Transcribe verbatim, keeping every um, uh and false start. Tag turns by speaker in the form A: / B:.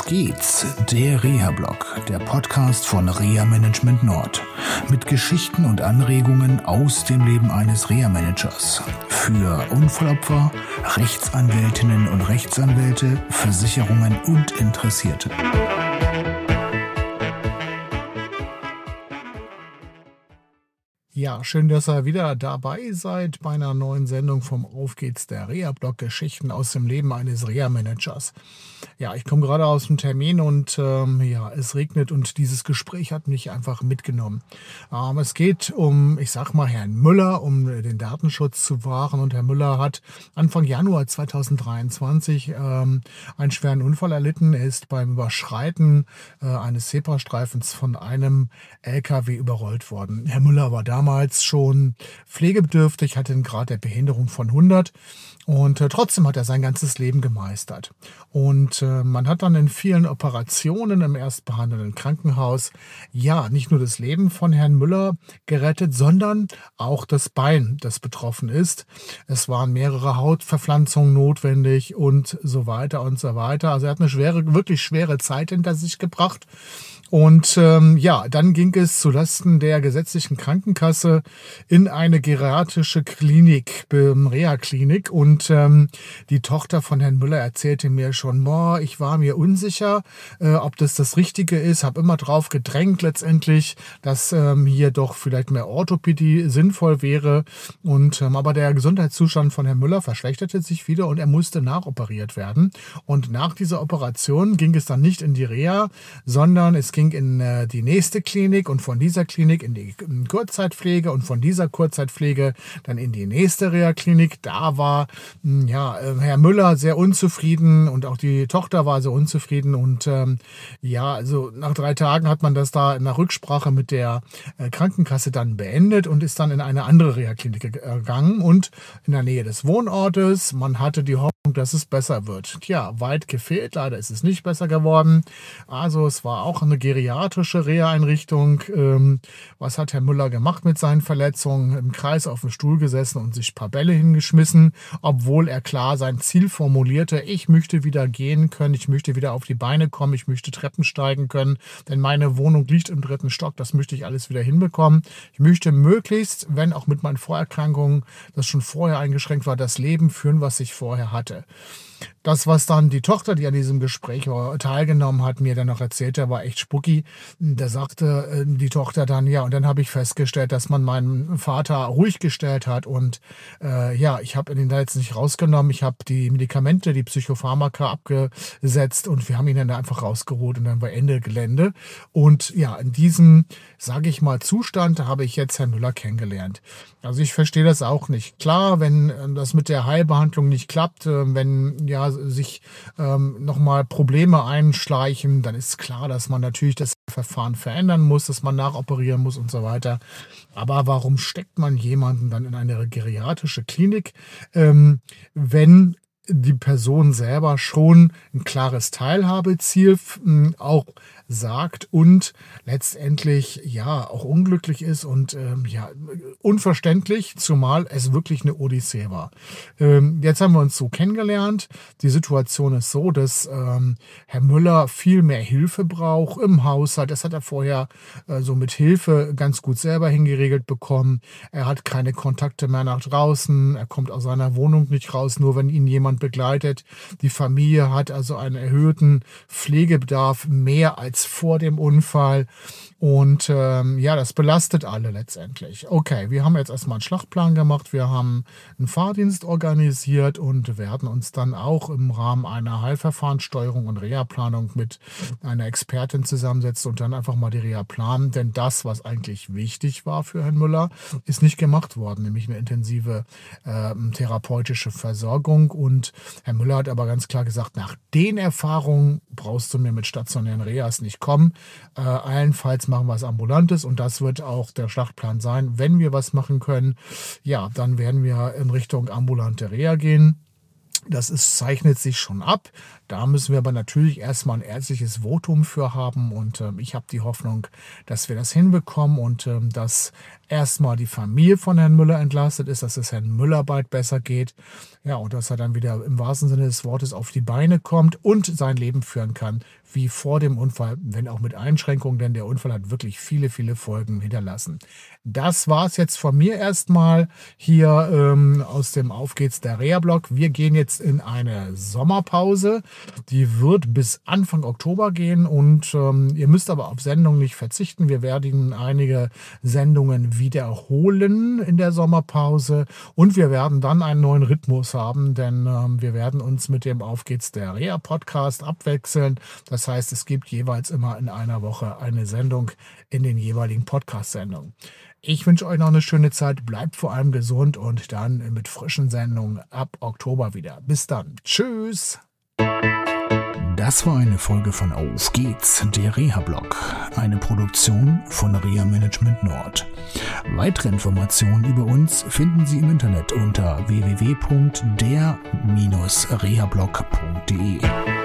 A: geht's, der Reha-Blog, der Podcast von Reha Management Nord. Mit Geschichten und Anregungen aus dem Leben eines Reha-Managers. Für Unfallopfer, Rechtsanwältinnen und Rechtsanwälte, Versicherungen und Interessierte.
B: Ja, schön, dass ihr wieder dabei seid bei einer neuen Sendung vom Auf geht's, der Reha-Blog, Geschichten aus dem Leben eines Reha-Managers. Ja, ich komme gerade aus dem Termin und ähm, ja, es regnet und dieses Gespräch hat mich einfach mitgenommen. Ähm, es geht um, ich sag mal, Herrn Müller, um den Datenschutz zu wahren, und Herr Müller hat Anfang Januar zweitausenddreiundzwanzig ähm, einen schweren Unfall erlitten. Er ist beim Überschreiten äh, eines Zebrastreifens von einem L K W überrollt worden. Herr Müller war damals damals schon pflegebedürftig, hatte einen Grad der Behinderung von hundert und äh, trotzdem hat er sein ganzes Leben gemeistert. Und äh, man hat dann in vielen Operationen im erstbehandelnden Krankenhaus ja nicht nur das Leben von Herrn Müller gerettet, sondern auch das Bein, das betroffen ist. Es waren mehrere Hautverpflanzungen notwendig und so weiter und so weiter. Also er hat eine schwere, wirklich schwere Zeit hinter sich gebracht. Und ähm, ja, dann ging es zulasten der gesetzlichen Krankenkasse in eine geriatrische Klinik, ähm, Reha-Klinik. Und ähm, die Tochter von Herrn Müller erzählte mir schon, boah, ich war mir unsicher, äh, ob das das Richtige ist. Habe immer drauf gedrängt letztendlich, dass ähm, hier doch vielleicht mehr Orthopädie sinnvoll wäre. Und ähm, aber der Gesundheitszustand von Herrn Müller verschlechterte sich wieder und er musste nachoperiert werden. Und nach dieser Operation ging es dann nicht in die Reha, sondern es ging ging in äh, die nächste Klinik und von dieser Klinik in die in Kurzzeitpflege und von dieser Kurzzeitpflege dann in die nächste Reha-Klinik. Da war mh, ja, äh, Herr Müller sehr unzufrieden und auch die Tochter war sehr unzufrieden und ähm, ja, also nach drei Tagen hat man das da in der Rücksprache mit der äh, Krankenkasse dann beendet und ist dann in eine andere Reha-Klinik gegangen und in der Nähe des Wohnortes. Man hatte die Hoffnung, dass es besser wird. Tja, weit gefehlt, leider ist es nicht besser geworden. Also es war auch eine geriatrische Reha-Einrichtung. Ähm, was hat Herr Müller gemacht mit seinen Verletzungen? Im Kreis auf dem Stuhl gesessen und sich ein paar Bälle hingeschmissen, obwohl er klar sein Ziel formulierte: Ich möchte wieder gehen können, ich möchte wieder auf die Beine kommen, ich möchte Treppen steigen können, denn meine Wohnung liegt im dritten Stock, das möchte ich alles wieder hinbekommen. Ich möchte möglichst, wenn auch mit meinen Vorerkrankungen, das schon vorher eingeschränkt war, das Leben führen, was ich vorher hatte. Das, was dann die Tochter, die an diesem Gespräch teilgenommen hat, mir dann noch erzählte, war echt spucki. Da sagte die Tochter dann, ja, und dann habe ich festgestellt, dass man meinen Vater ruhig gestellt hat und äh, ja, ich habe ihn da jetzt nicht rausgenommen, ich habe die Medikamente, die Psychopharmaka abgesetzt und wir haben ihn dann einfach rausgeholt und dann war Ende Gelände. Und ja, in diesem, sage ich mal, Zustand habe ich jetzt Herrn Müller kennengelernt. Also ich verstehe das auch nicht. Klar, wenn das mit der Heilbehandlung nicht klappt, wenn ja sich ähm, nochmal Probleme einschleichen, dann ist klar, dass man natürlich das Verfahren verändern muss, dass man nachoperieren muss und so weiter. Aber warum steckt man jemanden dann in eine geriatrische Klinik, ähm, wenn die Person selber schon ein klares Teilhabeziel äh, auch sagt und letztendlich ja auch unglücklich ist und ähm, ja unverständlich, zumal es wirklich eine Odyssee war. Ähm, jetzt haben wir uns so kennengelernt. Die Situation ist so, dass ähm, Herr Müller viel mehr Hilfe braucht im Haushalt. Das hat er vorher äh, so mit Hilfe ganz gut selber hingeregelt bekommen. Er hat keine Kontakte mehr nach draußen. Er kommt aus seiner Wohnung nicht raus, nur wenn ihn jemand begleitet. Die Familie hat also einen erhöhten Pflegebedarf, mehr als vor dem Unfall. Und ähm, ja, das belastet alle letztendlich. Okay, wir haben jetzt erstmal einen Schlachtplan gemacht, wir haben einen Fahrdienst organisiert und werden uns dann auch im Rahmen einer Heilverfahrenssteuerung und Reha-Planung mit einer Expertin zusammensetzen und dann einfach mal die Reha planen. Denn das, was eigentlich wichtig war für Herrn Müller, ist nicht gemacht worden, nämlich eine intensive äh, therapeutische Versorgung. Und Herr Müller hat aber ganz klar gesagt, nach den Erfahrungen brauchst du mir mit stationären Rehas nicht kommen. Äh, allenfalls machen wir was Ambulantes und das wird auch der Schlachtplan sein. Wenn wir was machen können, ja, dann werden wir in Richtung ambulante Reha gehen. Das ist, zeichnet sich schon ab. Da müssen wir aber natürlich erstmal ein ärztliches Votum für haben und ähm, ich habe die Hoffnung, dass wir das hinbekommen und ähm, dass erstmal die Familie von Herrn Müller entlastet ist, dass es Herrn Müller bald besser geht. Ja, und dass er dann wieder im wahrsten Sinne des Wortes auf die Beine kommt und sein Leben führen kann, wie vor dem Unfall, wenn auch mit Einschränkungen, denn der Unfall hat wirklich viele, viele Folgen hinterlassen. Das war's jetzt von mir erstmal hier ähm, aus dem Auf geht's der Reha-Blog. Wir gehen jetzt in eine Sommerpause. Die wird bis Anfang Oktober gehen und ähm, ihr müsst aber auf Sendungen nicht verzichten. Wir werden einige Sendungen wiederholen in der Sommerpause und wir werden dann einen neuen Rhythmus haben, denn ähm, wir werden uns mit dem Auf geht's der Reha-Podcast abwechseln. Das heißt, es gibt jeweils immer in einer Woche eine Sendung in den jeweiligen Podcast-Sendungen. Ich wünsche euch noch eine schöne Zeit, bleibt vor allem gesund und dann mit frischen Sendungen ab Oktober wieder. Bis dann. Tschüss.
A: Das war eine Folge von Auf geht's, der Reha-Blog, eine Produktion von Reha Management Nord. Weitere Informationen über uns finden Sie im Internet unter w w w punkt der Bindestrich rehablog punkt de.